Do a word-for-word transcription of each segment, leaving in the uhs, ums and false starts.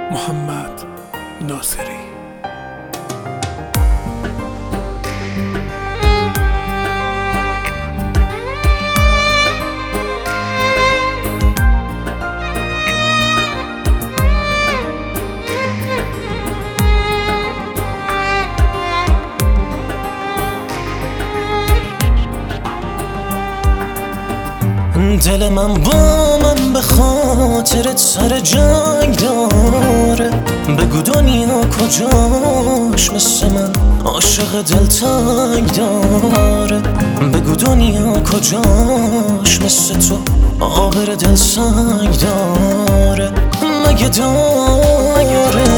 محمد ناصری. دل من با من به خاطرت سر جنگ داره. بگو دنیا کجاش مثل من عاشق دلتنگ داره. بگو دنیا کجاش مثل تو آبر دل سنگ داره. مگه داره؟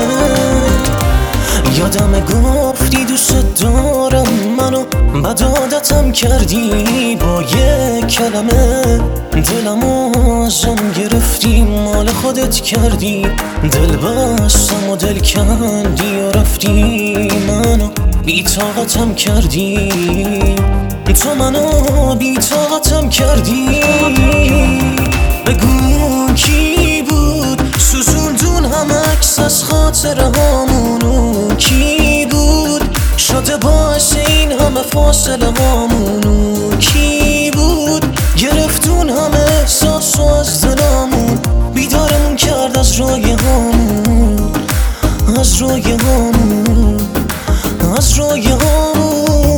یادم گفتی دوست دارم منو، بد عادتم کردی با یک کلمه. دلمو ازم گرفتی مال خودت کردی. دل بستم و دل کندی و رفتی، منو بی طاقتم کردی. تو منو بی طاقتم کردی. بگو کی بود سوزوندون هم عکس از خاطر هامونو؟ کی بود شده باعث این همه فاصله هامونو؟ کی بود گرفتون همه احساسو از دلامون؟ بیدارمون کرد از رای هامون، از رای هامون، از رای هامون.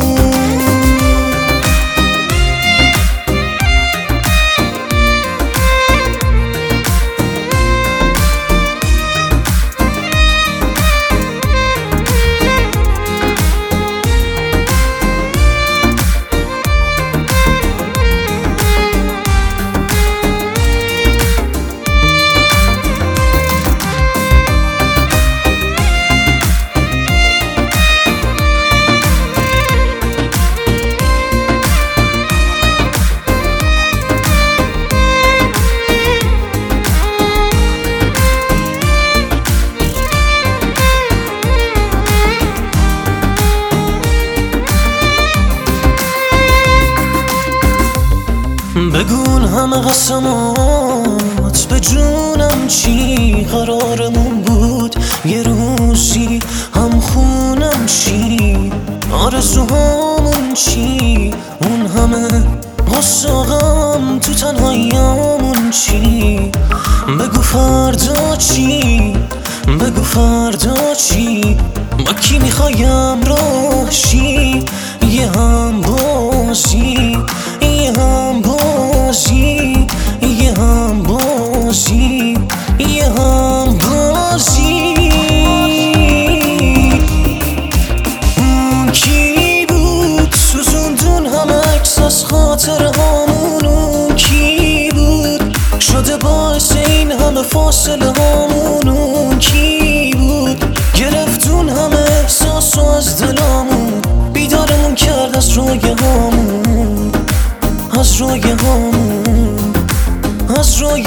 بگون همه قسمات به جونم چی قرارمون بود یه روزی هم خونم چی، آرزوهامون چی، اون همه غصه و غم تو تنهاییامون چی. بگو فردا چی، بگو فردا چی، با کی میخوایم راهشی. یه هم بازی، یه هم بازی، یه هم بازی، یه هم بازی. اون کی بود سوزوندون هم عکس از خاطر هامونو؟ کی بود شده باعث این همه فاصله هامونو؟ کی بود گرفتون همه احساسو از دلامون؟ بیدارمون کرد از رای هامون، از رای هامون، از رای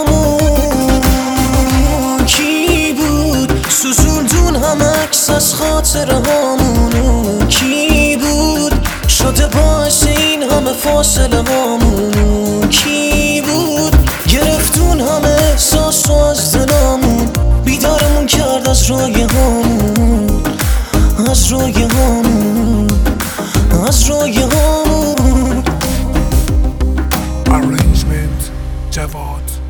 هامون. کی بود سوزوندون هم عکس از خاطر هامونو؟ کی بود شده باعث این همه فاصله هامونو؟ کی بود گرفتون همه احساسو از دلامون؟ بیدارمون کرد از رای هامون، از رای هامون، از رای هامون. Arrangement جواد.